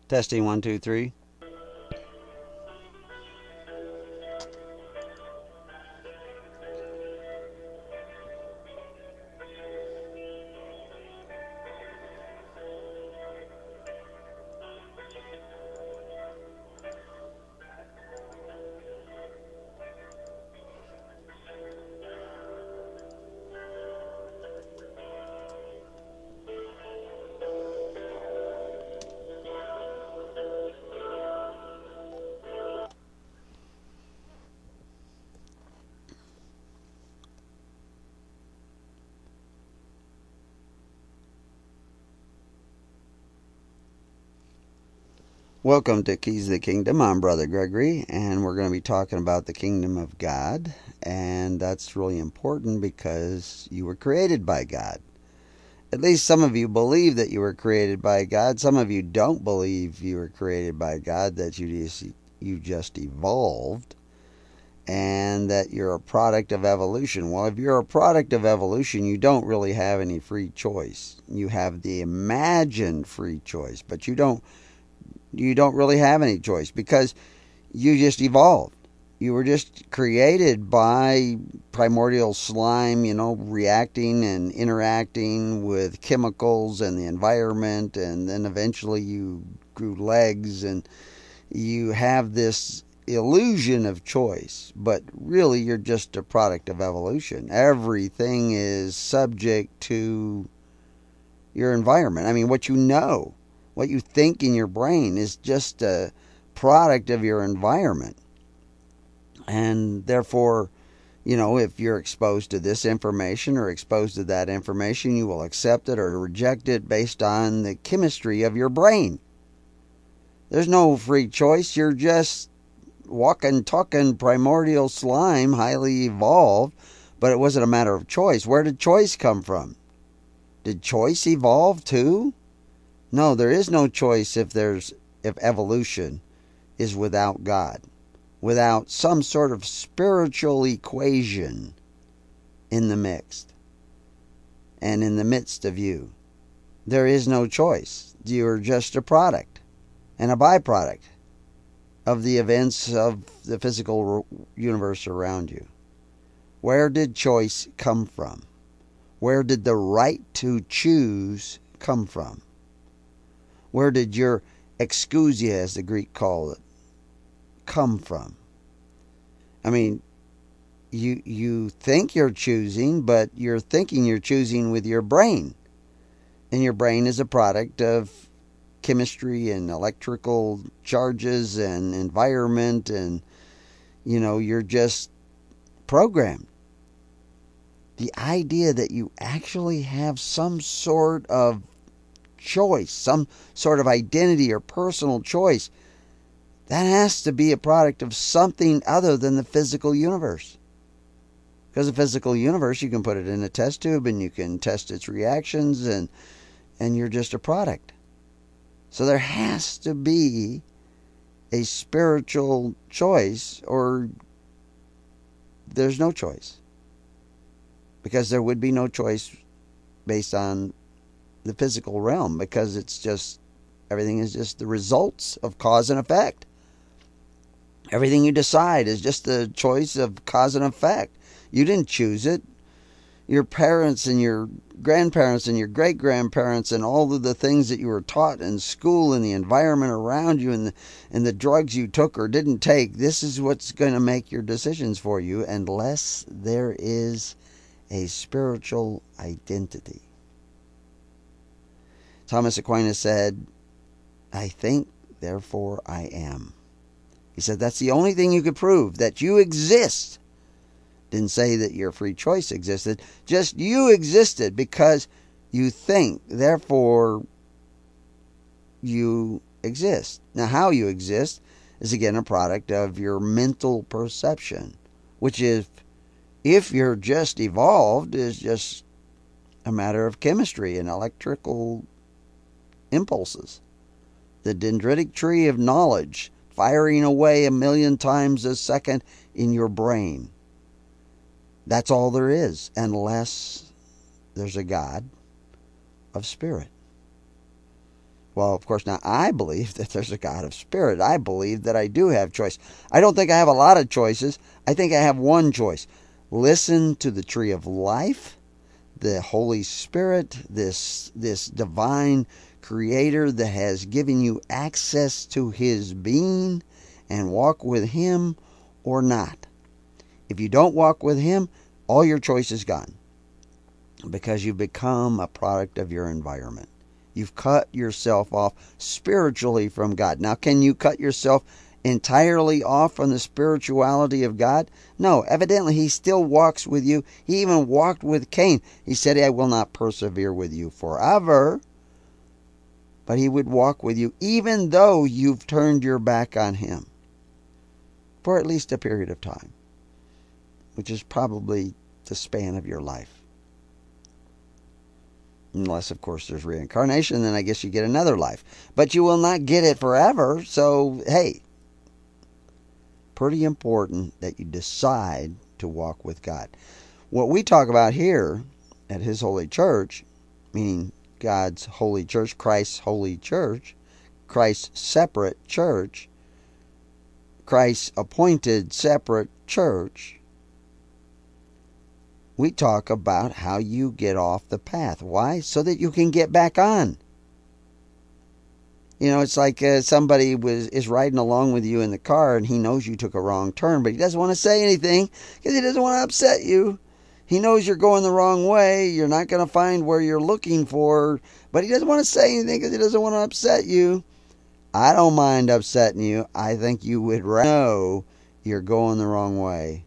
Testing 1, 2, 3. Welcome to Keys of the Kingdom. I'm Brother Gregory, and we're going to be talking about the kingdom of God. And that's really important because you were created by God. At least some of you believe that you were created by God. Some of you don't believe you were created by God, that you just evolved, and that you're a product of evolution. Well, if you're a product of evolution, you don't really have any free choice. You have the imagined free choice, but you don't really have any choice because you just evolved. You were just created by primordial slime, reacting and interacting with chemicals and the environment, and then eventually you grew legs and you have this illusion of choice, but really you're just a product of evolution. Everything is subject to your environment. I mean, what you think in your brain is just a product of your environment. And therefore, if you're exposed to this information or exposed to that information, you will accept it or reject it based on the chemistry of your brain. There's no free choice. You're just walking, talking primordial slime, highly evolved, but it wasn't a matter of choice. Where did choice come from? Did choice evolve too? No, there is no choice if evolution is without God, without some sort of spiritual equation in the mix and in the midst of you. There is no choice. You're just a product and a byproduct of the events of the physical universe around you. Where did choice come from? Where did the right to choose come from? Where did your exousia, as the Greek called it, come from? I mean, you think you're choosing, but you're thinking you're choosing with your brain. And your brain is a product of chemistry and electrical charges and environment, and you're just programmed. The idea that you actually have some sort of choice, some sort of identity or personal choice, that has to be a product of something other than the physical universe. Because the physical universe, you can put it in a test tube and you can test its reactions, and you're just a product. So there has to be a spiritual choice, or there's no choice. Because there would be no choice based on the physical realm, because everything is just the results of cause and effect. Everything you decide is just the choice of cause and effect. You didn't choose it. Your parents and your grandparents and your great-grandparents and all of the things that you were taught in school and the environment around you and the drugs you took or didn't take, this is what's going to make your decisions for you, unless there is a spiritual identity. Thomas Aquinas said, "I think, therefore I am." He said that's the only thing you could prove, that you exist. Didn't say that your free choice existed, just you existed because you think, therefore you exist. Now, how you exist is again a product of your mental perception, which is, if you're just evolved, is just a matter of chemistry and electrical impulses. The dendritic tree of knowledge firing away 1,000,000 times a second in your brain. That's all there is, unless there's a God of spirit. Well, of course, now I believe that there's a God of spirit. I believe that I do have choice. I don't think I have a lot of choices. I think I have one choice. Listen to the tree of life, the Holy Spirit, this divine creator that has given you access to his being, and walk with him or not. If you don't walk with him, all your choice is gone, because you've become a product of your environment. You've cut yourself off spiritually from God. Now, can you cut yourself entirely off from the spirituality of God? No, evidently he still walks with you. He even walked with Cain. He said, I will not persevere with you forever. But he would walk with you even though you've turned your back on him for at least a period of time, which is probably the span of your life. Unless, of course, there's reincarnation, then I guess you get another life. But you will not get it forever. So, hey, pretty important that you decide to walk with God. What we talk about here at His Holy Church, meaning God's holy church, Christ's holy church, Christ's separate church, Christ's appointed separate church, we talk about how you get off the path. Why? So that you can get back on. You know, it's like somebody is riding along with you in the car, and he knows you took a wrong turn, but he doesn't want to say anything because he doesn't want to upset you. He knows you're going the wrong way. You're not going to find where you're looking for, but he doesn't want to say anything because he doesn't want to upset you. I don't mind upsetting you. I think you would rather know you're going the wrong way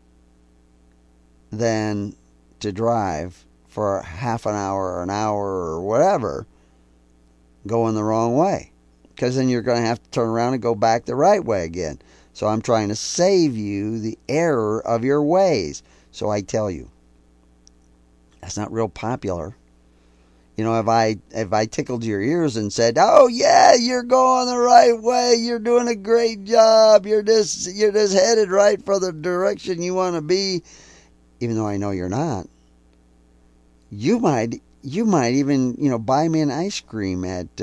than to drive for half an hour or an hour or whatever going the wrong way, because then you're going to have to turn around and go back the right way again. So I'm trying to save you the error of your ways. So I tell you, that's not real popular. You know, if I tickled your ears and said, "Oh yeah, you're going the right way. You're doing a great job. You're just headed right for the direction you want to be," even though I know you're not, you might even buy me an ice cream at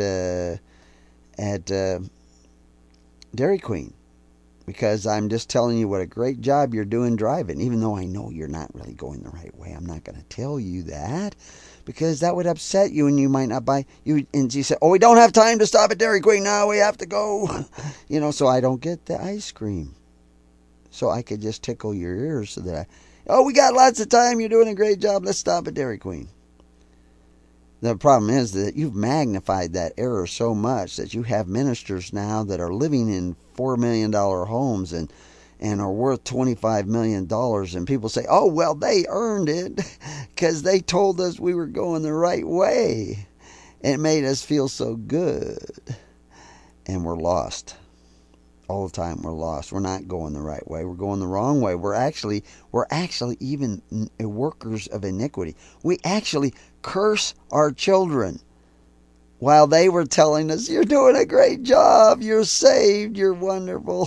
Dairy Queen, because I'm just telling you what a great job you're doing driving, even though I know you're not really going the right way. I'm not going to tell you that, because that would upset you, and you might not buy you. And you say, "Oh, we don't have time to stop at Dairy Queen now. We have to go," so I don't get the ice cream. So I could just tickle your ears so that "Oh, we got lots of time. You're doing a great job. Let's stop at Dairy Queen." The problem is that you've magnified that error so much that you have ministers now that are living in $4 million homes and are worth $25 million. And people say, "Oh, well, they earned it because they told us we were going the right way. And it made us feel so good." And we're lost. All the time we're lost. We're not going the right way. We're going the wrong way. We're actually even workers of iniquity. We actually curse our children while they were telling us, "You're doing a great job. You're saved. You're wonderful.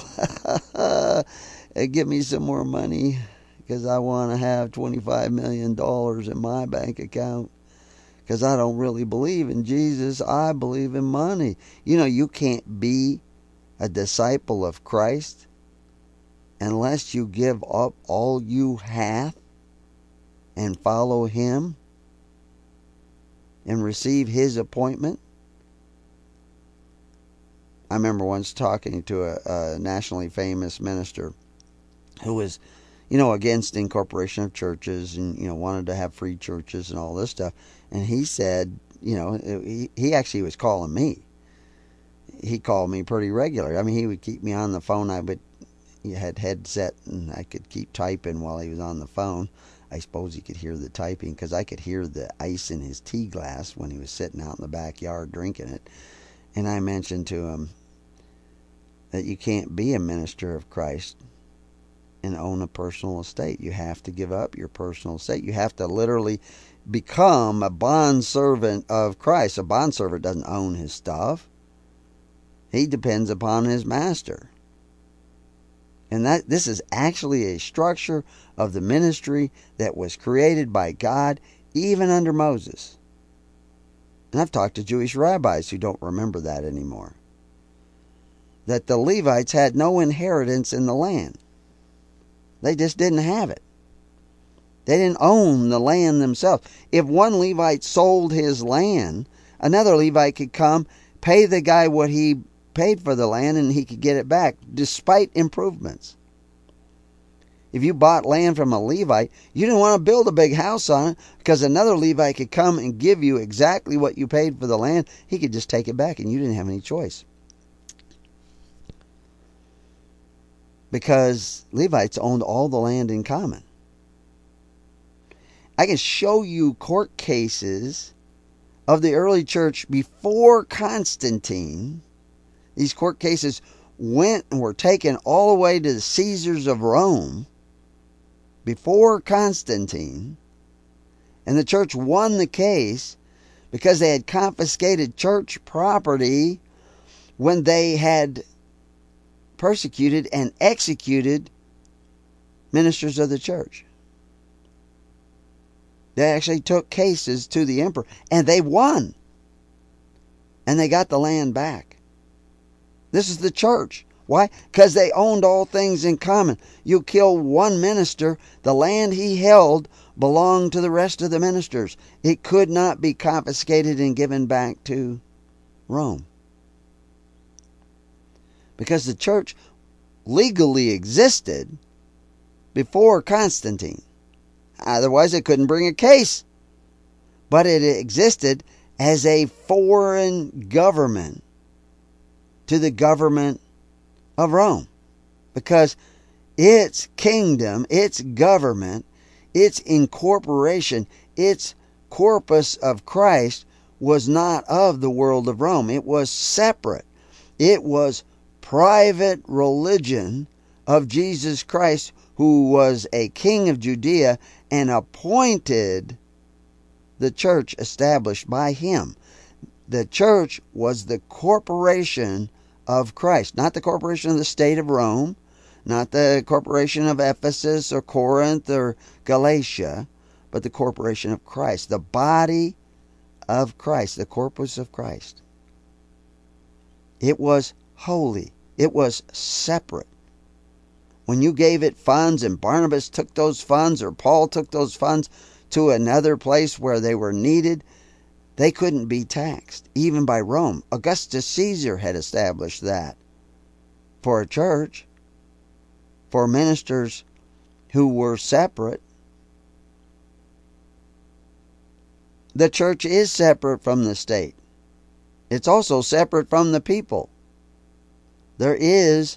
Give me some more money because I want to have $25 million in my bank account because I don't really believe in Jesus. I believe in money." You can't be a disciple of Christ unless you give up all you have and follow Him and receive His appointment. I remember once talking to a nationally famous minister who was, against incorporation of churches and, wanted to have free churches and all this stuff. And he said, he actually was calling me. He called me pretty regular. I mean, he would keep me on the phone. He had headset, and I could keep typing while he was on the phone. I suppose he could hear the typing because I could hear the ice in his tea glass when he was sitting out in the backyard drinking it. And I mentioned to him that you can't be a minister of Christ and own a personal estate. You have to give up your personal estate. You have to literally become a bondservant of Christ. A bondservant doesn't own his stuff. He depends upon his master. And this is actually a structure of the ministry that was created by God even under Moses. and I've talked to Jewish rabbis who don't remember that anymore, that the Levites had no inheritance in the land. They just didn't have it. They didn't own the land themselves. If one Levite sold his land, another Levite could come, pay the guy what he paid for the land, and he could get it back, despite improvements. If you bought land from a Levite, you didn't want to build a big house on it, because another Levite could come and give you exactly what you paid for the land. He could just take it back, and you didn't have any choice. Because Levites owned all the land in common. I can show you court cases of the early church before Constantine. These court cases went and were taken all the way to the Caesars of Rome before Constantine, and the church won the case because they had confiscated church property when they had persecuted and executed ministers of the church. They actually took cases to the emperor, and they won. And they got the land back. This is the church. Why? Because they owned all things in common. You kill one minister, the land he held belonged to the rest of the ministers. It could not be confiscated and given back to Rome. Because the church legally existed before Constantine. Otherwise, it couldn't bring a case. But it existed as a foreign government to the government of Rome. Because its kingdom, its government, its incorporation, its corpus of Christ was not of the world of Rome. It was separate. It was private religion of Jesus Christ, who was a king of Judea and appointed the church established by him. The church was the corporation of Christ, not the corporation of the state of Rome, not the corporation of Ephesus or Corinth or Galatia, but the corporation of Christ, the body of Christ, the corpus of Christ. It was holy. It was separate. When you gave it funds and Barnabas took those funds or Paul took those funds to another place where they were needed, they couldn't be taxed, even by Rome. Augustus Caesar had established that for a church, for ministers who were separate. The church is separate from the state. It's also separate from the people. There is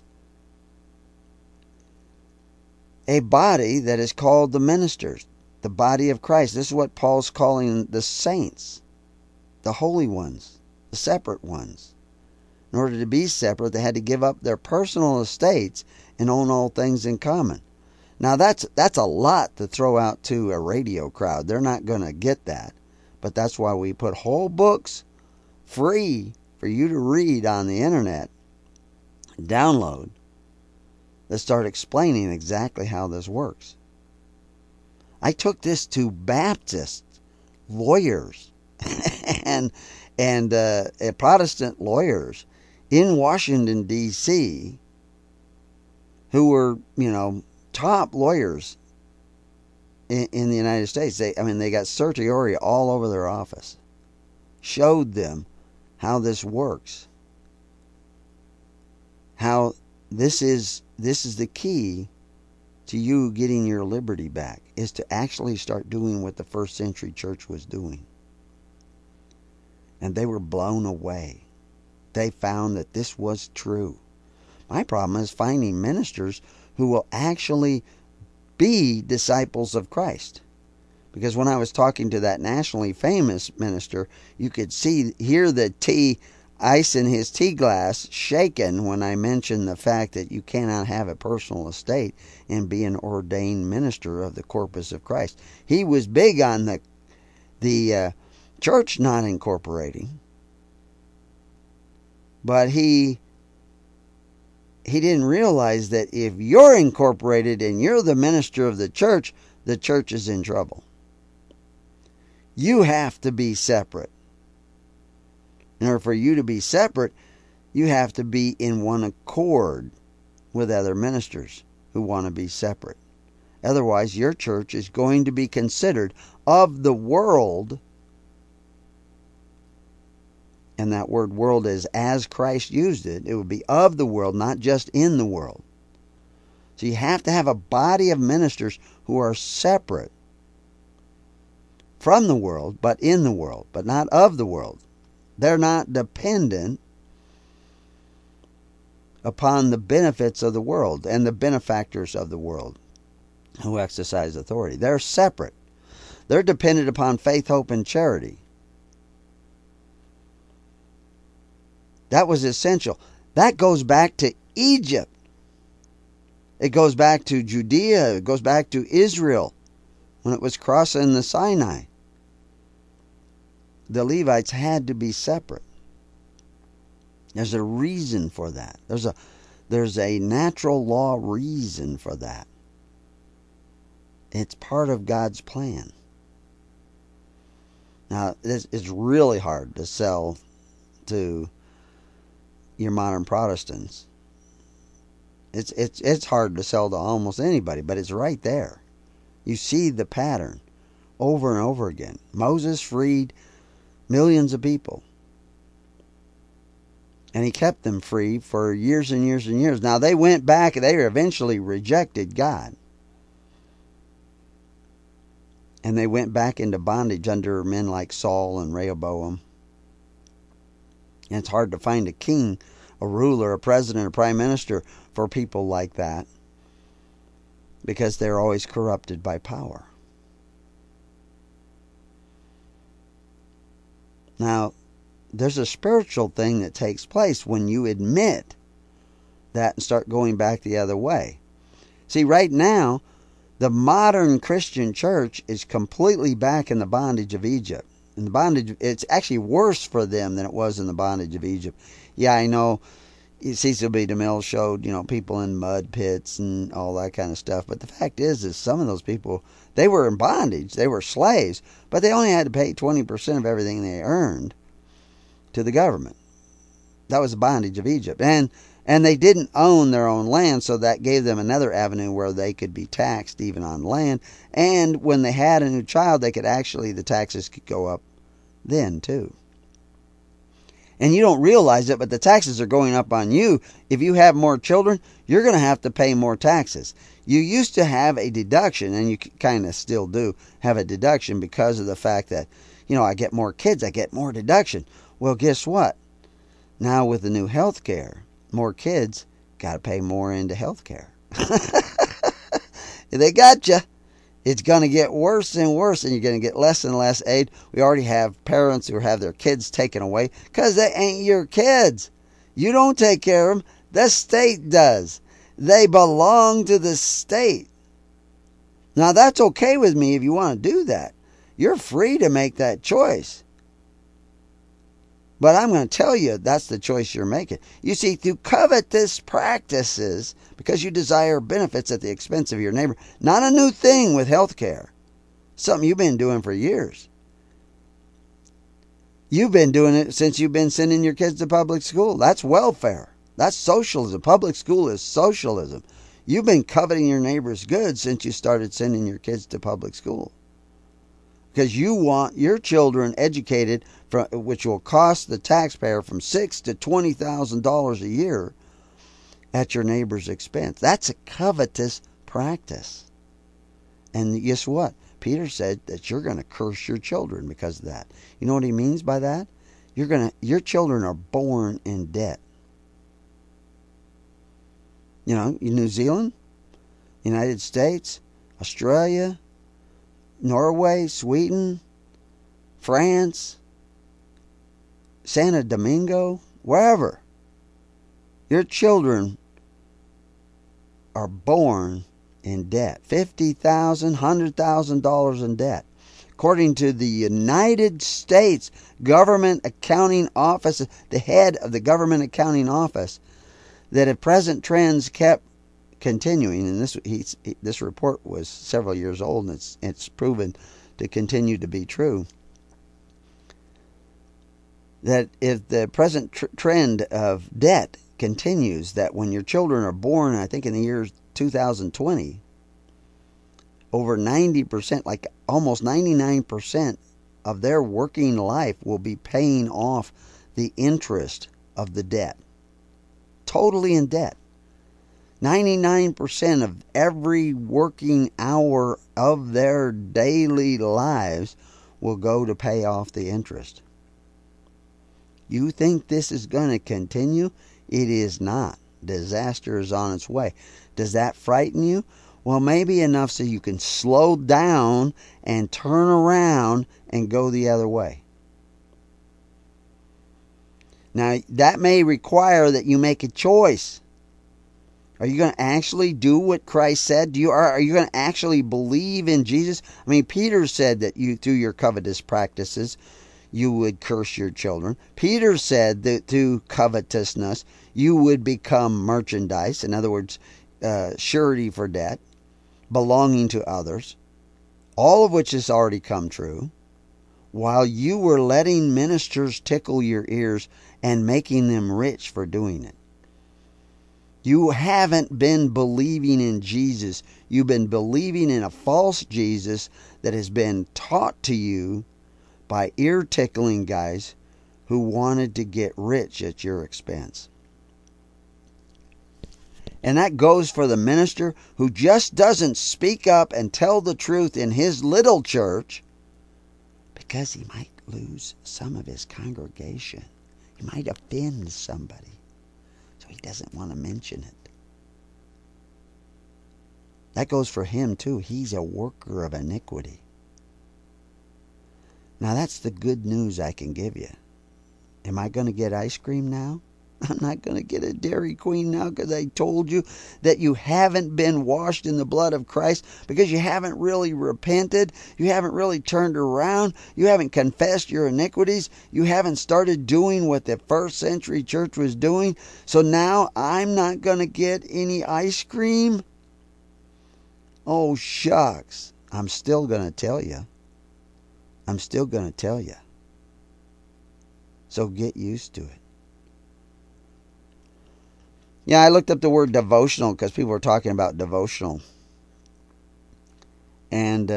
a body that is called the ministers, the body of Christ. This is what Paul's calling the saints, the holy ones, the separate ones. In order to be separate, they had to give up their personal estates and own all things in common. Now that's a lot to throw out to a radio crowd. They're not going to get that. But that's why we put whole books free for you to read on the internet, download, that start explaining exactly how this works. I took this to Baptist lawyers and Protestant lawyers in Washington, D.C., who were, top lawyers in the United States. They got certiorari all over their office. Showed them how this works. How this is the key to you getting your liberty back, is to actually start doing what the first century church was doing. And they were blown away. They found that this was true. My problem is finding ministers who will actually be disciples of Christ. Because when I was talking to that nationally famous minister, you could hear the ice in his tea glass shaken when I mentioned the fact that you cannot have a personal estate and be an ordained minister of the corpus of Christ. He was big on the church not incorporating, but he didn't realize that if you're incorporated and you're the minister of the church is in trouble. You have to be separate. In order for you to be separate, you have to be in one accord with other ministers who want to be separate. Otherwise, your church is going to be considered of the world. And that word world is as Christ used it. It would be of the world, not just in the world. So you have to have a body of ministers who are separate from the world, but in the world, but not of the world. They're not dependent upon the benefits of the world and the benefactors of the world who exercise authority. They're separate. They're dependent upon faith, hope, and charity. That was essential. That goes back to Egypt. It goes back to Judea. It goes back to Israel when it was crossing the Sinai. The Levites had to be separate. There's a reason for that. There's a natural law reason for that. It's part of God's plan. Now, it's really hard to sell to your modern Protestants. It's hard to sell to almost anybody, but it's right there. You see the pattern over and over again. Moses freed millions of people. And he kept them free for years and years and years. Now, they went back and they eventually rejected God. And they went back into bondage under men like Saul and Rehoboam. And it's hard to find a king, a ruler, a president, a prime minister for people like that, because they're always corrupted by power. Now, there's a spiritual thing that takes place when you admit that and start going back the other way. See, right now, the modern Christian church is completely back in the bondage of Egypt. In the bondage, it's actually worse for them than it was in the bondage of Egypt. Yeah, I know Cecil B. DeMille showed, people in mud pits and all that kind of stuff. But the fact is some of those people, they were in bondage. They were slaves. But they only had to pay 20% of everything they earned to the government. That was the bondage of Egypt. And they didn't own their own land, so that gave them another avenue where they could be taxed even on land. And when they had a new child, the taxes could go up then too. And you don't realize it, but the taxes are going up on you. If you have more children, you're going to have to pay more taxes. You used to have a deduction, and you kind of still do have a deduction because of the fact that, I get more kids, I get more deduction. Well, guess what? Now with the new health care, more kids, got to pay more into health care. They got you. It's going to get worse and worse, and you're going to get less and less aid. We already have parents who have their kids taken away because they ain't your kids. You don't take care of them. The state does. They belong to the state. Now, that's okay with me if you want to do that. You're free to make that choice. But I'm going to tell you that's the choice you're making. You see, through covetous practices, because you desire benefits at the expense of your neighbor, not a new thing with health care. Something you've been doing for years. You've been doing it since you've been sending your kids to public school. That's welfare. That's socialism. Public school is socialism. You've been coveting your neighbor's goods since you started sending your kids to public school. Because you want your children educated, which will cost the taxpayer from $6,000 to $20,000 a year at your neighbor's expense. That's a covetous practice. And guess what? Peter said that you're going to curse your children because of that. You know what he means by that? Your children are born in debt. In New Zealand, United States, Australia, Norway, Sweden, France, Santo Domingo, wherever. Your children are born in debt. $50,000, $100,000 in debt. According to the United States Government Accounting Office, the head of the Government Accounting Office, that if present trends kept continuing, and this report was several years old, and it's proven to continue to be true, that if the present trend of debt continues, that when your children are born, I think in the year 2020, over 90%, like almost 99% of their working life will be paying off the interest of the debt. Totally in debt. 99% of every working hour of their daily lives will go to pay off the interest. You think this is going to continue? It is not. Disaster is on its way. Does that frighten you? Well, maybe enough so you can slow down and turn around and go the other way. Now, that may require that you make a choice. Are you going to actually do what Christ said? Are you going to actually believe in Jesus? I mean, Peter said that you, through your covetous practices, you would curse your children. Peter said that through covetousness, you would become merchandise. In other words, surety for debt, belonging to others. All of which has already come true. While you were letting ministers tickle your ears and making them rich for doing it. You haven't been believing in Jesus. You've been believing in a false Jesus that has been taught to you by ear-tickling guys who wanted to get rich at your expense. And that goes for the minister who just doesn't speak up and tell the truth in his little church because he might lose some of his congregation. He might offend somebody. So he doesn't want to mention it. That goes for him too. He's a worker of iniquity. Now that's the good news I can give you. Am I going to get ice cream now? I'm not going to get a Dairy Queen now because I told you that you haven't been washed in the blood of Christ, because you haven't really repented. You haven't really turned around. You haven't confessed your iniquities. You haven't started doing what the first century church was doing. So now I'm not going to get any ice cream? Oh, shucks. I'm still going to tell you. I'm still going to tell you. So get used to it. Yeah, I looked up the word devotional because people were talking about devotional. And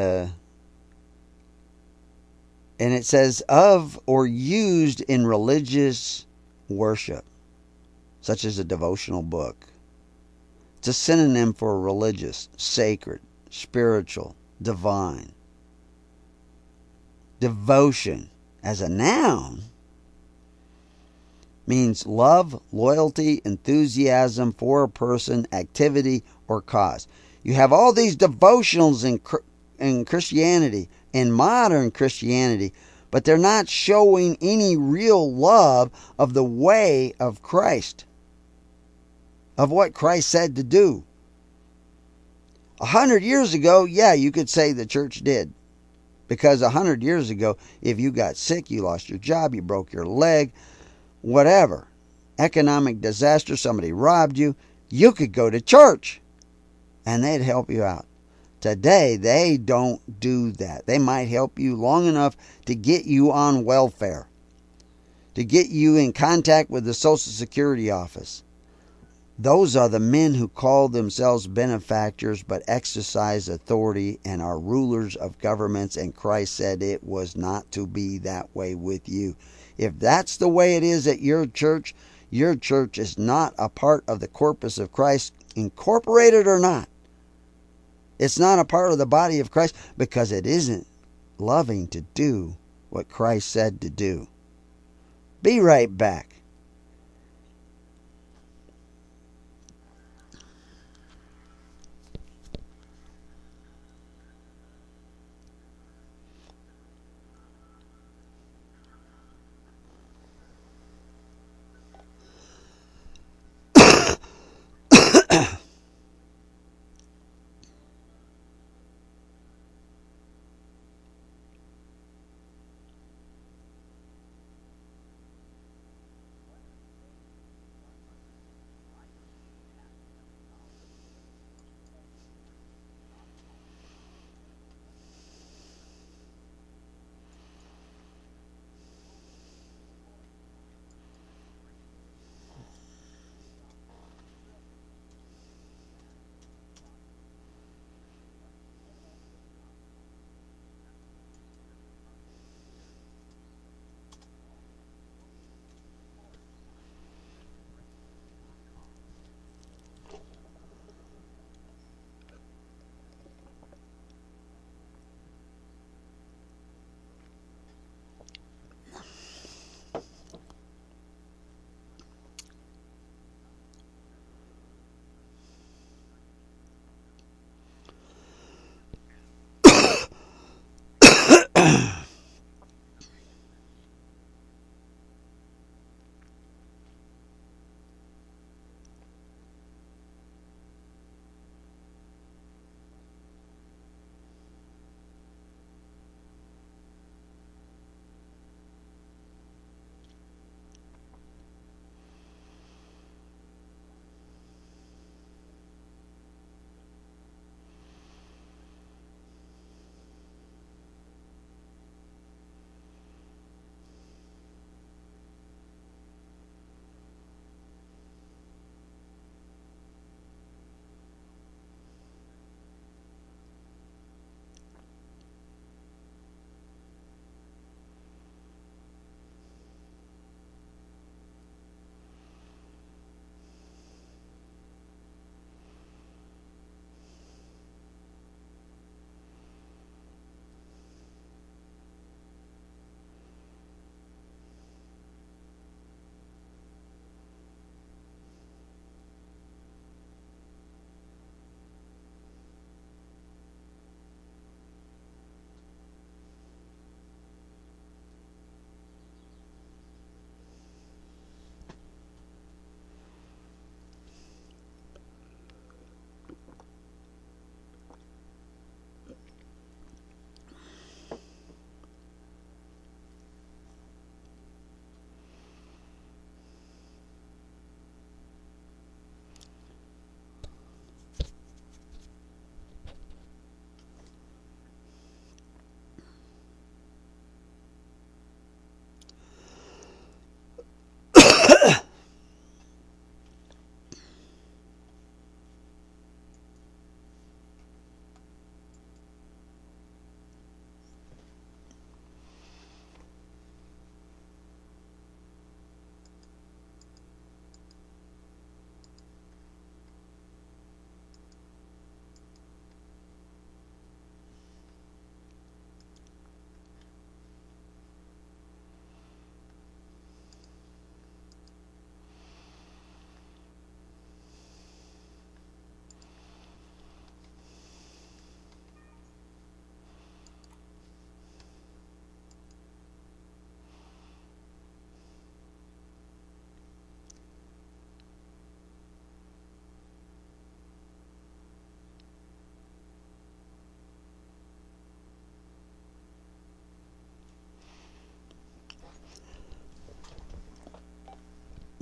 it says of or used in religious worship, such as a devotional book. It's a synonym for religious, sacred, spiritual, divine. Devotion as a noun means love, loyalty, enthusiasm for a person, activity, or cause. You have all these devotionals in Christianity, in modern Christianity, but they're not showing any real love of the way of Christ, of what Christ said to do. 100 years ago, yeah, you could say the church did. Because 100 years ago, if you got sick, you lost your job, you broke your leg, whatever, economic disaster, somebody robbed you, you could go to church and they'd help you out. Today, they don't do that. They might help you long enough to get you on welfare, to get you in contact with the Social Security office. Those are the men who call themselves benefactors but exercise authority and are rulers of governments, and Christ said it was not to be that way with you. If that's the way it is at your church is not a part of the corpus of Christ, incorporated or not. It's not a part of the body of Christ because it isn't loving to do what Christ said to do. Be right back.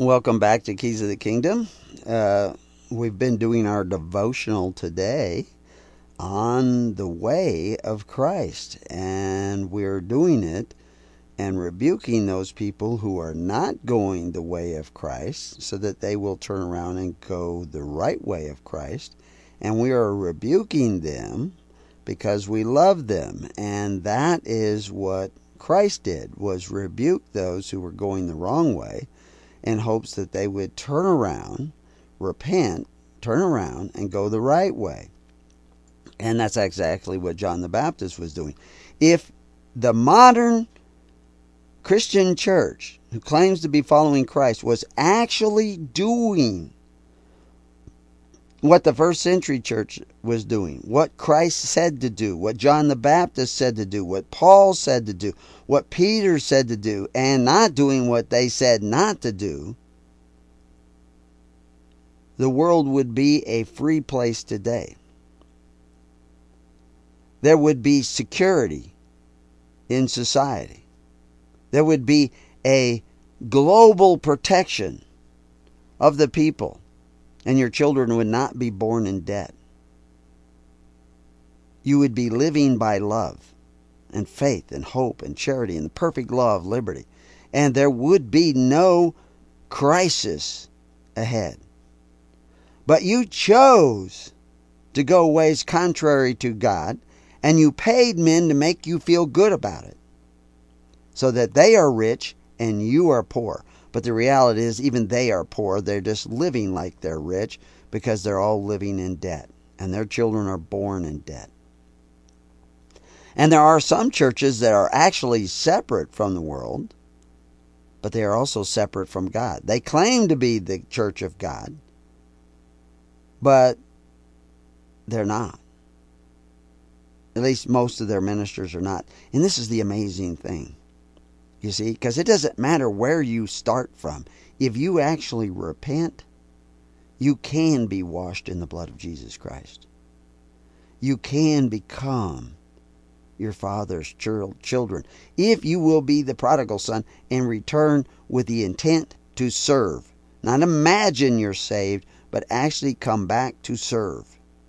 Welcome back to Keys of the Kingdom. We've been doing our devotional today on the way of Christ, and we're doing it and rebuking those people who are not going the way of Christ so that they will turn around and go the right way of Christ. And we are rebuking them because we love them, and that is what Christ did, was rebuke those who were going the wrong way in hopes that they would turn around, repent, turn around, and go the right way. And that's exactly what John the Baptist was doing. If the modern Christian church, who claims to be following Christ, was actually doing what the first century church was doing, what Christ said to do, what John the Baptist said to do, what Paul said to do, what Peter said to do, and not doing what they said not to do, the world would be a free place today. There would be security in society. There would be a global protection of the people, and your children would not be born in debt. You would be living by love and faith and hope and charity and the perfect law of liberty. And there would be no crisis ahead. But you chose to go ways contrary to God, and you paid men to make you feel good about it, so that they are rich and you are poor. But the reality is, even they are poor. They're just living like they're rich because they're all living in debt, and their children are born in debt. And there are some churches that are actually separate from the world, but they are also separate from God. They claim to be the church of God, but they're not. At least most of their ministers are not. And this is the amazing thing. You see, because it doesn't matter where you start from. If you actually repent, you can be washed in the blood of Jesus Christ. You can become your Father's children if you will be the prodigal son and return with the intent to serve. Not imagine you're saved, but actually come back to serve.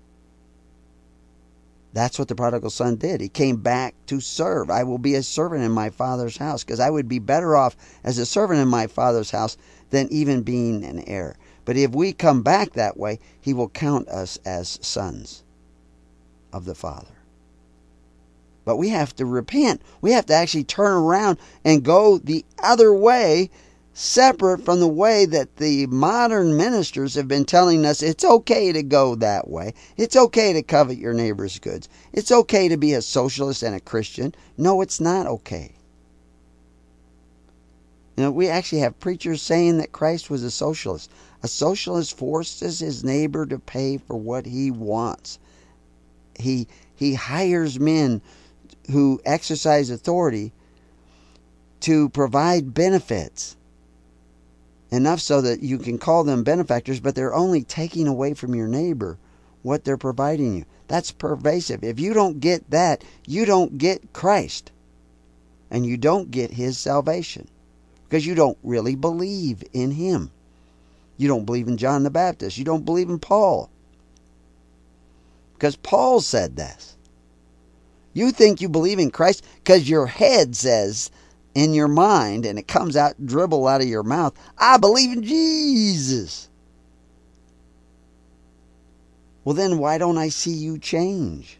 That's what the prodigal son did. He came back to serve. I will be a servant in my Father's house, because I would be better off as a servant in my Father's house than even being an heir. But if we come back that way, He will count us as sons of the Father. But we have to repent. We have to actually turn around and go the other way, separate from the way that the modern ministers have been telling us it's okay to go that way. It's okay to covet your neighbor's goods. It's okay to be a socialist and a Christian. No, it's not okay. You know, we actually have preachers saying that Christ was a socialist. A socialist forces his neighbor to pay for what he wants. He hires men who exercise authority to provide benefits. Enough so that you can call them benefactors, but they're only taking away from your neighbor what they're providing you. That's pervasive. If you don't get that, you don't get Christ. And you don't get His salvation. Because you don't really believe in Him. You don't believe in John the Baptist. You don't believe in Paul. Because Paul said this. You think you believe in Christ because your head says in your mind, and it comes out, dribble out of your mouth, I believe in Jesus. Well, then why don't I see you change?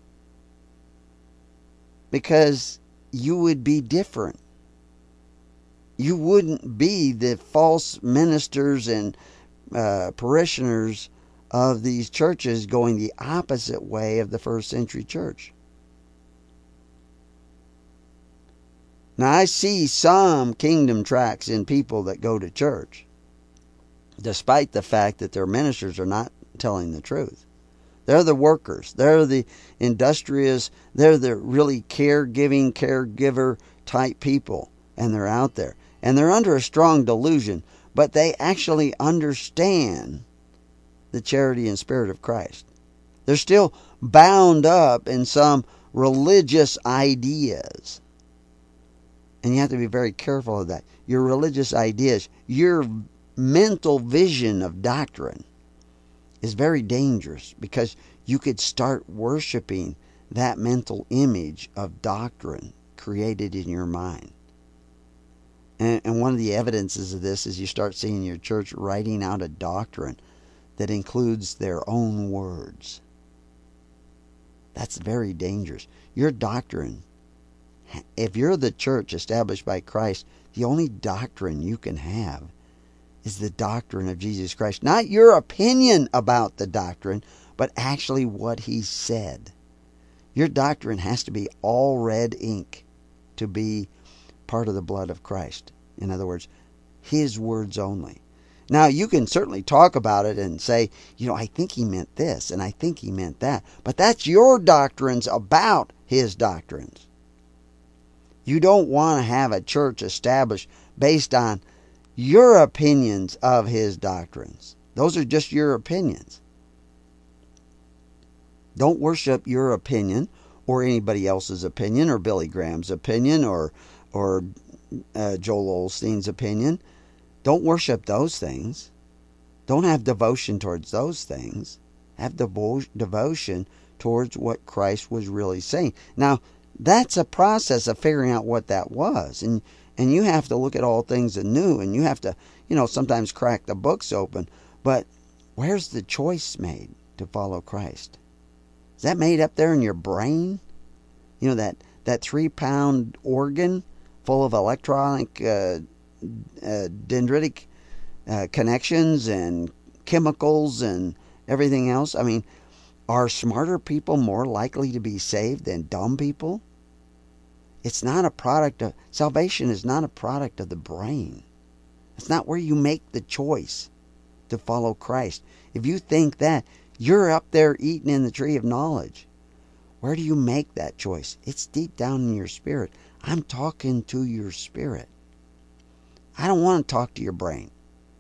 Because you would be different. You wouldn't be the false ministers and parishioners of these churches going the opposite way of the first century church. Now, I see some kingdom tracts in people that go to church, despite the fact that their ministers are not telling the truth. They're the workers. They're the industrious. They're the really caregiver type people. And they're out there. And they're under a strong delusion, but they actually understand the charity and spirit of Christ. They're still bound up in some religious ideas. And you have to be very careful of that. Your religious ideas, your mental vision of doctrine is very dangerous, because you could start worshiping that mental image of doctrine created in your mind. And one of the evidences of this is you start seeing your church writing out a doctrine that includes their own words. That's very dangerous. Your doctrine, if you're the church established by Christ, the only doctrine you can have is the doctrine of Jesus Christ. Not your opinion about the doctrine, but actually what He said. Your doctrine has to be all red ink to be part of the blood of Christ. In other words, His words only. Now, you can certainly talk about it and say, I think He meant this, and I think He meant that. But that's your doctrines about His doctrines. You don't want to have a church established based on your opinions of His doctrines. Those are just your opinions. Don't worship your opinion or anybody else's opinion, or Billy Graham's opinion, or Joel Osteen's opinion. Don't worship those things. Don't have devotion towards those things. Have devotion towards what Christ was really saying. Now, that's a process of figuring out what that was. And you have to look at all things anew, and you have to, sometimes crack the books open. But where's the choice made to follow Christ? Is that made up there in your brain? That 3-pound organ full of electronic dendritic connections and chemicals and everything else? I mean, are smarter people more likely to be saved than dumb people? It's not a product of... Salvation is not a product of the brain. It's not where you make the choice to follow Christ. If you think that, you're up there eating in the tree of knowledge. Where do you make that choice? It's deep down in your spirit. I'm talking to your spirit. I don't want to talk to your brain.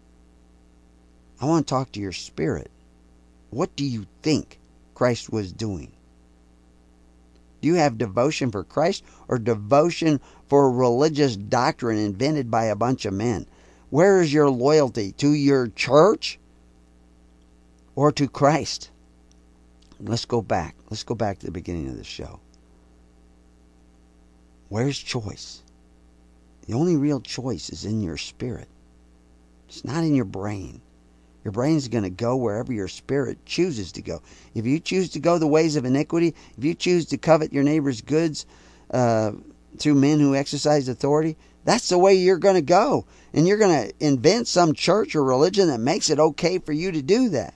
I want to talk to your spirit. What do you think Christ was doing? Do you have devotion for Christ, or devotion for religious doctrine invented by a bunch of men? Where is your loyalty? To your church or to Christ? Let's go back. Let's go back to the beginning of the show. Where's choice? The only real choice is in your spirit. It's not in your brain. Your brain's going to go wherever your spirit chooses to go. If you choose to go the ways of iniquity, if you choose to covet your neighbor's goods through men who exercise authority, that's the way you're going to go. And you're going to invent some church or religion that makes it okay for you to do that.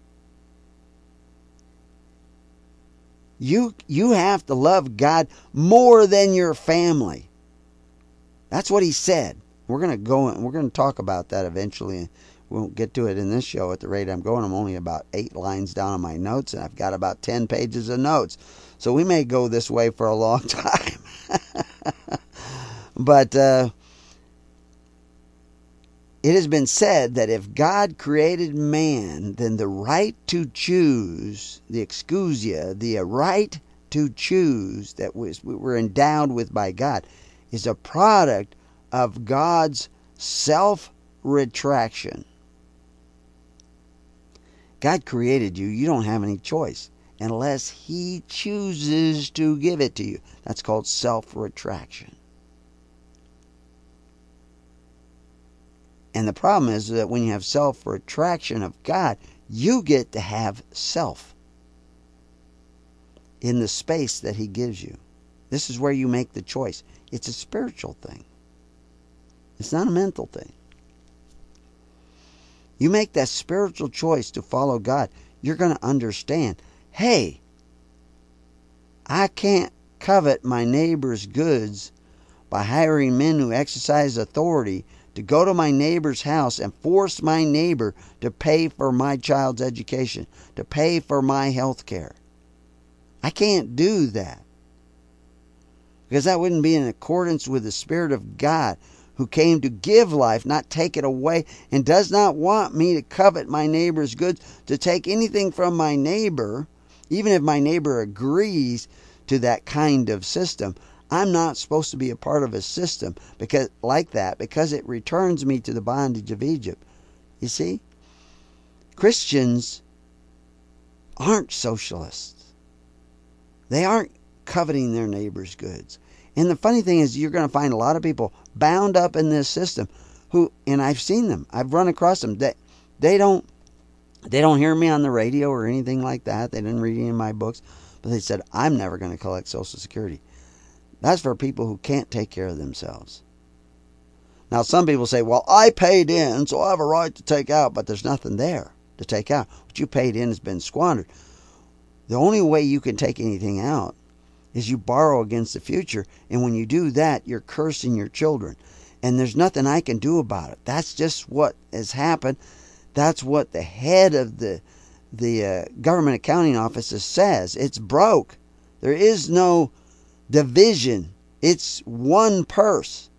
You have to love God more than your family. That's what He said. We're going to go and we're going to talk about that eventually. We won't get to it in this show at the rate I'm going. I'm only about 8 lines down on my notes, and I've got about 10 pages of notes. So we may go this way for a long time. But it has been said that if God created man, then the right to choose, the exousia, the right to choose that we were endowed with by God, is a product of God's self-retraction. God created you. You don't have any choice unless He chooses to give it to you. That's called self-retraction. And the problem is that when you have self-retraction of God, you get to have self in the space that He gives you. This is where you make the choice. It's a spiritual thing. It's not a mental thing. You make that spiritual choice to follow God, you're going to understand, hey, I can't covet my neighbor's goods by hiring men who exercise authority to go to my neighbor's house and force my neighbor to pay for my child's education, to pay for my health care. I can't do that, because that wouldn't be in accordance with the Spirit of God, who came to give life, not take it away, and does not want me to covet my neighbor's goods, to take anything from my neighbor, even if my neighbor agrees to that kind of system. I'm not supposed to be a part of a system because it returns me to the bondage of Egypt. You see? Christians aren't socialists. They aren't coveting their neighbor's goods. And the funny thing is, you're going to find a lot of people bound up in this system who, and I've seen them, I've run across them, they don't hear me on the radio or anything like that. They didn't read any of my books, but they said, I'm never going to collect Social Security. That's for people who can't take care of themselves. Now, some people say, well, I paid in, so I have a right to take out, but there's nothing there to take out. What you paid in has been squandered. The only way you can take anything out is you borrow against the future, and when you do that, you're cursing your children. And there's nothing I can do about it. That's just what has happened. That's what the head of the government accounting office says. It's broke. There is no division. It's one purse.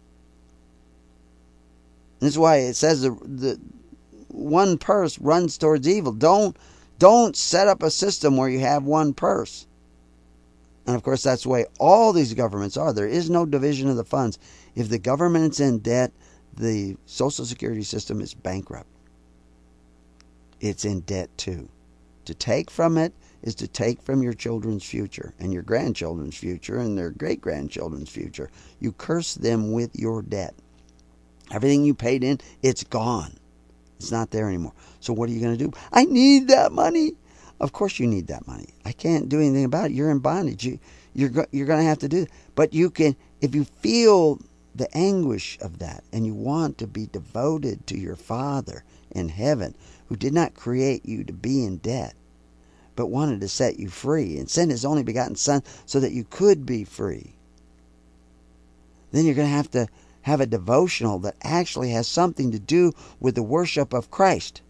This is why it says the one purse runs towards evil. Don't set up a system where you have one purse. And of course, that's the way all these governments are. There is no division of the funds. If the government's in debt, the Social Security system is bankrupt. It's in debt too. To take from it is to take from your children's future and your grandchildren's future and their great-grandchildren's future. You curse them with your debt. Everything you paid in, it's gone. It's not there anymore. So what are you going to do? I need that money. Of course you need that money. I can't do anything about it. You're in bondage. You're going to have to do it. But you can, if you feel the anguish of that and you want to be devoted to your Father in heaven, who did not create you to be in debt, but wanted to set you free and send His only begotten Son so that you could be free, then you're going to have a devotional that actually has something to do with the worship of Christ.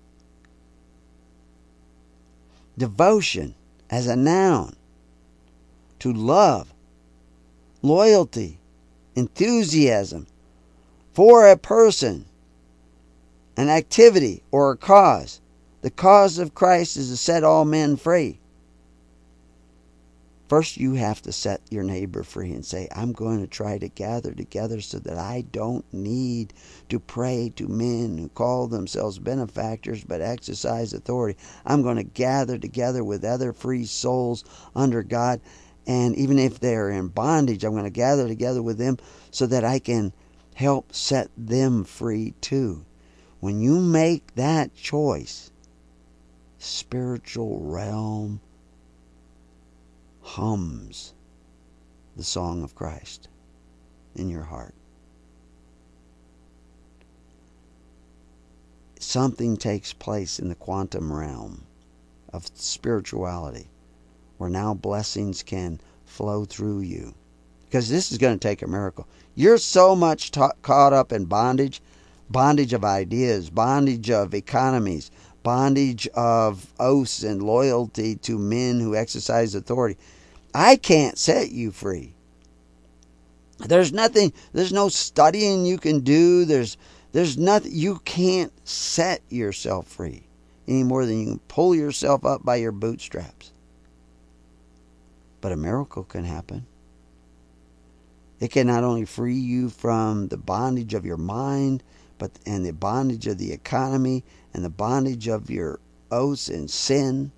Devotion as a noun to love, loyalty, enthusiasm for a person, an activity, or a cause. The cause of Christ is to set all men free. First, you have to set your neighbor free and say, I'm going to try to gather together so that I don't need to pray to men who call themselves benefactors but exercise authority. I'm going to gather together with other free souls under God. And even if they're in bondage, I'm going to gather together with them so that I can help set them free too. When you make that choice, spiritual realm hums the song of Christ in your heart. Something takes place in the quantum realm of spirituality where now blessings can flow through you. Because this is going to take a miracle. You're so much caught up in bondage of ideas, bondage of economies, bondage of oaths and loyalty to men who exercise authority. I can't set you free. There's no studying you can do. There's nothing. You can't set yourself free any more than you can pull yourself up by your bootstraps. But a miracle can happen. It can not only free you from the bondage of your mind, and the bondage of the economy, and the bondage of your oaths and sin.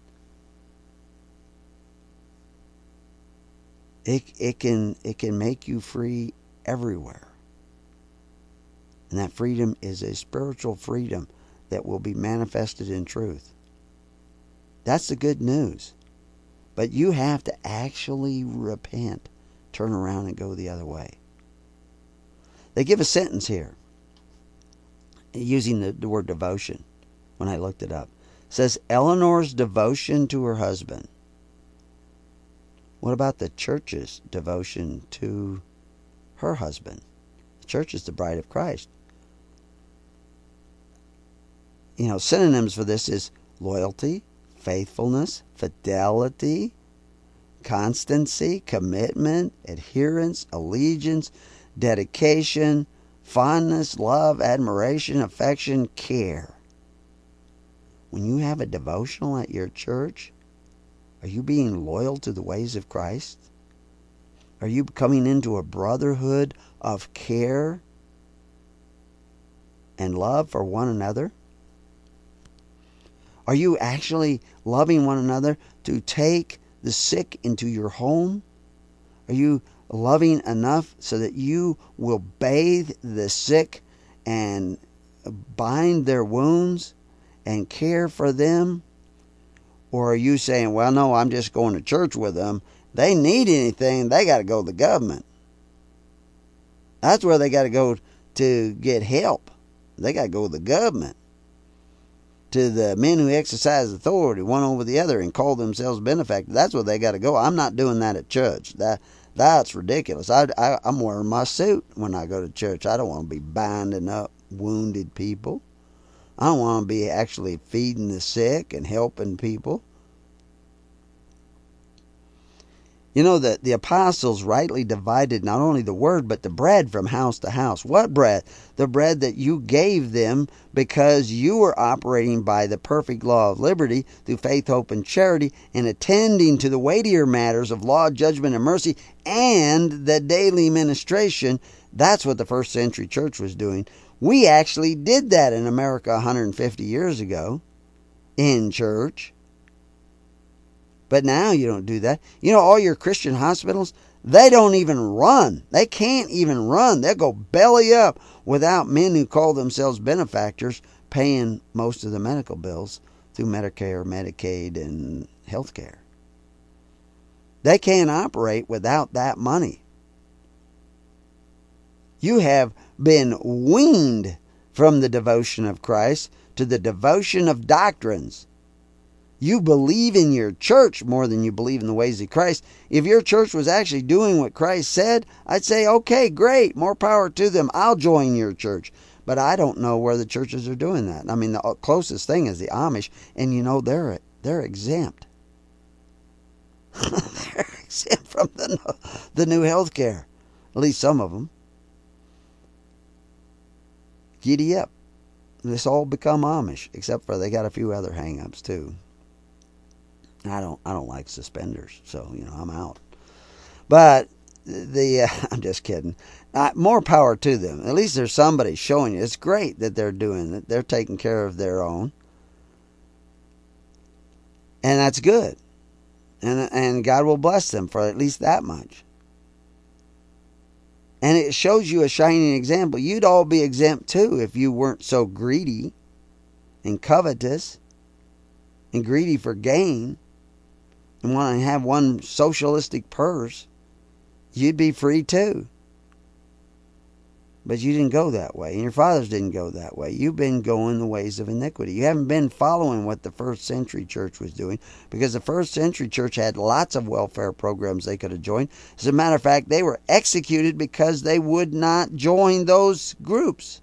It can make you free everywhere. And that freedom is a spiritual freedom that will be manifested in truth. That's the good news. But you have to actually repent, turn around and go the other way. They give a sentence here using the word devotion when I looked it up. It says, Eleanor's devotion to her husband. What about the church's devotion to her husband? The church is the bride of Christ. Synonyms for this is loyalty, faithfulness, fidelity, constancy, commitment, adherence, allegiance, dedication, fondness, love, admiration, affection, care. When you have a devotional at your church, are you being loyal to the ways of Christ? Are you coming into a brotherhood of care and love for one another? Are you actually loving one another to take the sick into your home? Are you loving enough so that you will bathe the sick and bind their wounds and care for them? Or are you saying, well, no, I'm just going to church with them. They need anything, they got to go to the government. That's where they got to go to get help. They got to go to the government, to the men who exercise authority one over the other and call themselves benefactors. That's where they got to go. I'm not doing that at church. That's ridiculous. I'm wearing my suit when I go to church. I don't want to be binding up wounded people. I don't want to be actually feeding the sick and helping people. You know that the apostles rightly divided not only the word, but the bread from house to house. What bread? The bread that you gave them because you were operating by the perfect law of liberty through faith, hope, and charity, and attending to the weightier matters of law, judgment, and mercy, and the daily ministration. That's what the first century church was doing. We actually did that in America 150 years ago in church. But now you don't do that. You know, all your Christian hospitals, they don't even run. They can't even run. They'll go belly up without men who call themselves benefactors paying most of the medical bills through Medicare, Medicaid, and health care. They can't operate without that money. You have been weaned from the devotion of Christ to the devotion of doctrines. You believe in your church more than you believe in the ways of Christ. If your church was actually doing what Christ said, I'd say, okay, great, more power to them. I'll join your church. But I don't know where the churches are doing that. I mean, the closest thing is the Amish, and you know they're exempt. They're exempt from the new health care. At least some of them. Giddy up. This all become Amish, except for they got a few other hang-ups too. I don't like suspenders, so I'm out. But I'm just kidding. More power to them. At least there's somebody showing you. It's great that they're doing it. They're taking care of their own, and that's good. And God will bless them for at least that much. And it shows you a shining example. You'd all be exempt too if you weren't so greedy and covetous and greedy for gain and want to have one socialistic purse. You'd be free too. But you didn't go that way, and your fathers didn't go that way. You've been going the ways of iniquity. You haven't been following what the first century church was doing, because the first century church had lots of welfare programs they could have joined. As a matter of fact, they were executed because they would not join those groups.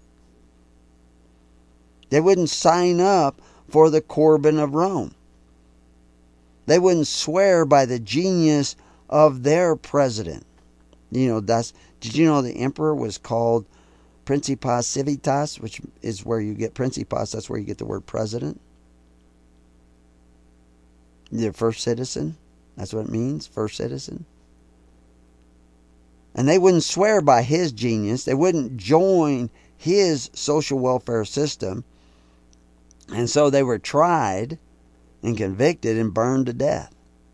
They wouldn't sign up for the Corbin of Rome. They wouldn't swear by the genius of their president. Did you know the emperor was called Principes Civitas, which is where you get Principes, that's where you get the word president. The first citizen, that's what it means, first citizen. And they wouldn't swear by his genius. They wouldn't join his social welfare system. And so they were tried and convicted and burned to death.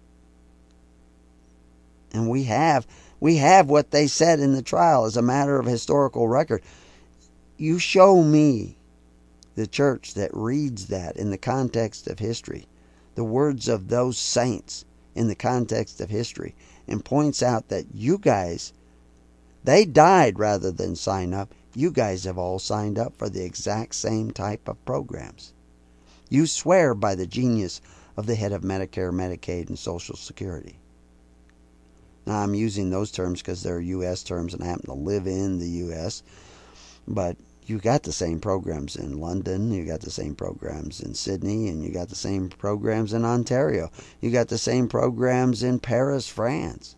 And we have what they said in the trial as a matter of historical record. You show me the church that reads that in the context of history, the words of those saints in the context of history, and points out that you guys, they died rather than sign up. You guys have all signed up for the exact same type of programs. You swear by the genius of the head of Medicare, Medicaid, and Social Security. Now, I'm using those terms because they're U.S. terms and I happen to live in the U.S., but you got the same programs in London, you got the same programs in Sydney, and you got the same programs in Ontario. You got the same programs in Paris, France.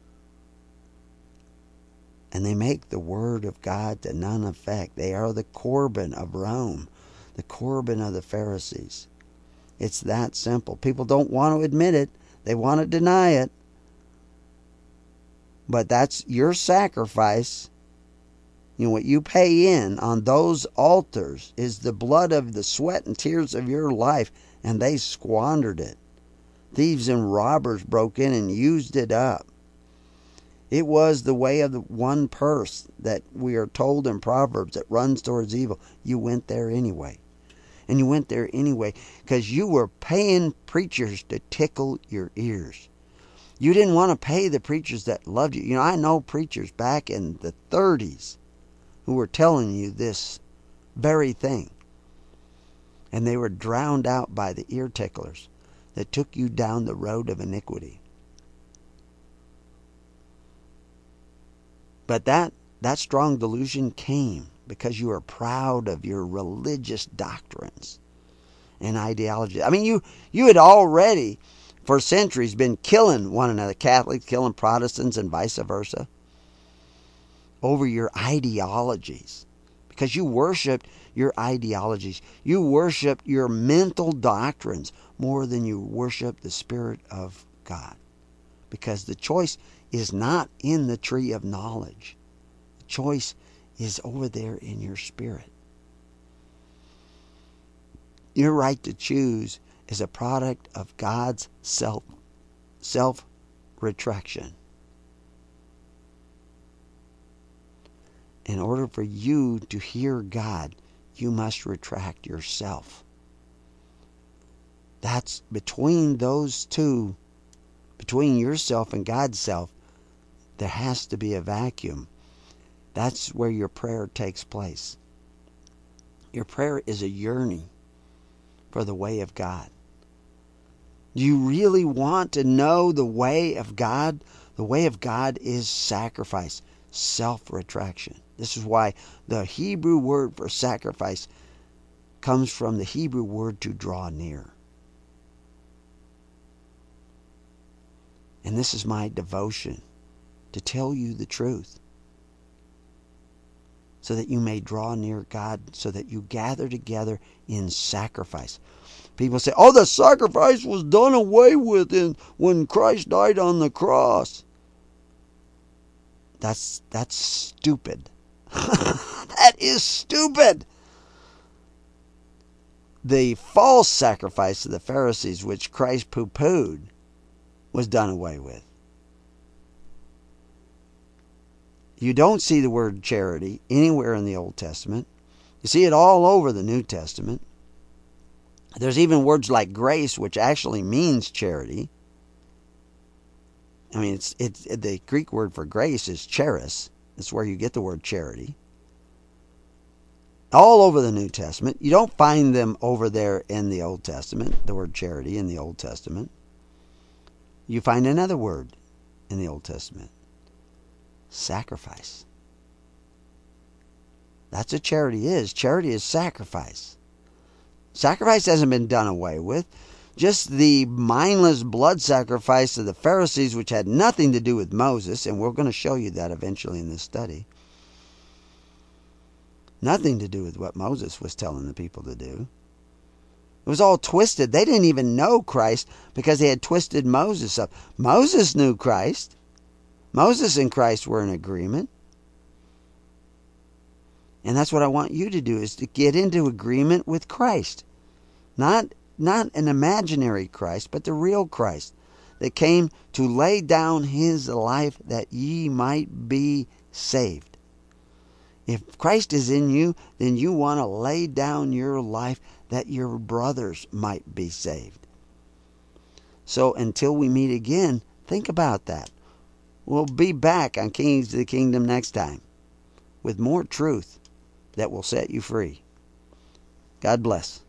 And they make the word of God to none effect. They are the Corbin of Rome, the Corbin of the Pharisees. It's that simple. People don't want to admit it. They want to deny it. But that's your sacrifice what you pay in on those altars is the blood of the sweat and tears of your life, and they squandered it. Thieves and robbers broke in and used it up. It was the way of the one purse that we are told in Proverbs that runs towards evil. You went there anyway. And you went there anyway because you were paying preachers to tickle your ears. You didn't want to pay the preachers that loved you. I know preachers back in the 30s who were telling you this very thing. And they were drowned out by the ear ticklers that took you down the road of iniquity. But that strong delusion came because you were proud of your religious doctrines and ideology. I mean, you had already, for centuries, been killing one another, Catholics killing Protestants and vice versa, over your ideologies. Because you worshipped your ideologies. You worshipped your mental doctrines more than you worshiped the Spirit of God. Because the choice is not in the tree of knowledge. The choice is over there in your spirit. Your right to choose is a product of God's self-retraction. In order for you to hear God, you must retract yourself. That's between those two, between yourself and God's self, there has to be a vacuum. That's where your prayer takes place. Your prayer is a yearning for the way of God. Do you really want to know the way of God? The way of God is sacrifice, self-retraction. This is why the Hebrew word for sacrifice comes from the Hebrew word to draw near. And this is my devotion, to tell you the truth, so that you may draw near God, so that you gather together in sacrifice. People say, oh, the sacrifice was done away with when Christ died on the cross. That's stupid. That is stupid. The false sacrifice of the Pharisees, which Christ poo-pooed, was done away with. You don't see the word charity anywhere in the Old Testament. You see it all over the New Testament. There's even words like grace, which actually means charity. I mean, it's the Greek word for grace is charis. That's where you get the word charity. All over the New Testament. You don't find them over there in the Old Testament, the word charity in the Old Testament. You find another word in the Old Testament. Sacrifice. That's what charity is. Charity is sacrifice. Sacrifice hasn't been done away with. Just the mindless blood sacrifice of the Pharisees, which had nothing to do with Moses, and we're going to show you that eventually in this study. Nothing to do with what Moses was telling the people to do. It was all twisted. They didn't even know Christ because they had twisted Moses up. Moses knew Christ. Moses and Christ were in agreement. And that's what I want you to do, is to get into agreement with Christ. Not an imaginary Christ, but the real Christ that came to lay down his life that ye might be saved. If Christ is in you, then you want to lay down your life that your brothers might be saved. So until we meet again, think about that. We'll be back on Kings of the Kingdom next time with more truth that will set you free. God bless.